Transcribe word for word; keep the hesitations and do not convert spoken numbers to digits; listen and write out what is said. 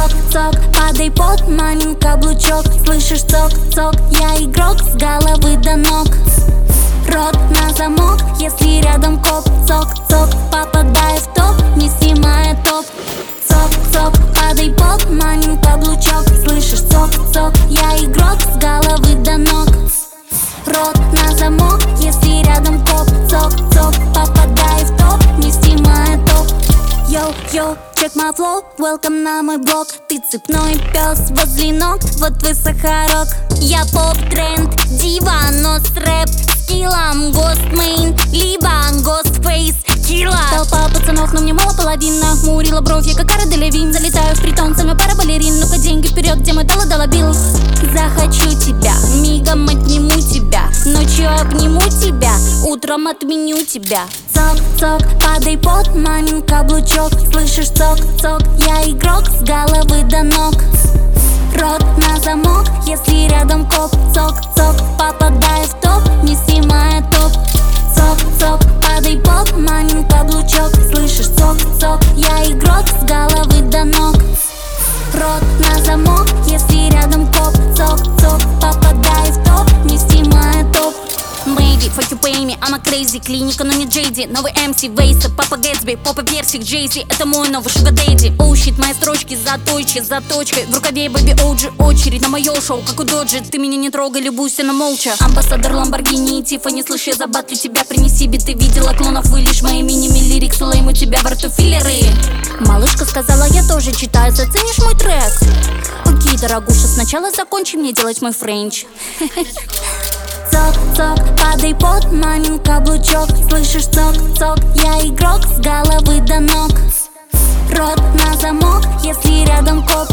цок, падай под мамин каблучок. Слышишь цок, цок, я игрок с головы до ног. Рот на замок, если рядом коп. Цок, цок, попадай в топ, не снимая топ. Цок, цок, падай под мамин каблучок. Слышишь цок, цок, я игрок с головы до ног. Рот на замок, если рядом коп. Цок, цок, попадай в топ, не снимая топ. Йоу, йоу, check my flow, welcome на мой блог. Ты цепной пес возле ног, вот твой сахарок. Я поп-тренд, дива, но с рэп скиллом. Гостмейн, либо гостфейс, килла. Толпа пацанов, но мне мало половина. Хмурила бровь, я как Кара Делевинь. Залетаю в притон, сама пара балерин. Ну-ка деньги вперед, где мой доллар доллар билл. Захочу тебя, мигом отниму тебя. Ночью обниму тебя, утром отменю тебя. Цок, цок, падай под мамин каблучок. Слышишь цок, цок, я игрок с головы до ног. Рот на замок, если рядом коп. Цок, цок, попадай в топ, не снимая топ. Цок, цок, падай под мамин каблучок. Слышишь цок, цок, я игрок с головы до ног. Рот на замок, если рядом коп. Цок, цок, попадай в топ, не снимая топ. Maybe, fuck you pay me, I'm a crazy. Клиника, но не Джейди. Новый эм си, Вейса, Папа Гэтсби, Попа Персик, Джейзи. Это мой новый Sugar Daddy. Оу, щит, мои строчки заточки, заточкой. В рукаве Бэби Оуджи, очередь на мое шоу, как у Доджи. Ты меня не трогай, любуйся на молча. Амбассадор Ламборгини и Тиффани. Слышь, я забатлю тебя, принеси биты. Видела клонов, вы лишь мои мини-ми лирикс. Улейм, у тебя во рту филлеры. Малышка сказала, я тоже читаю, заценишь мой трек? Окей, дорогуша, сначала закончи мне делать мой френч. Цок, цок, падай под мамин каблучок. Слышишь цок, цок, я игрок с головы до ног. Рот на замок, если рядом коп.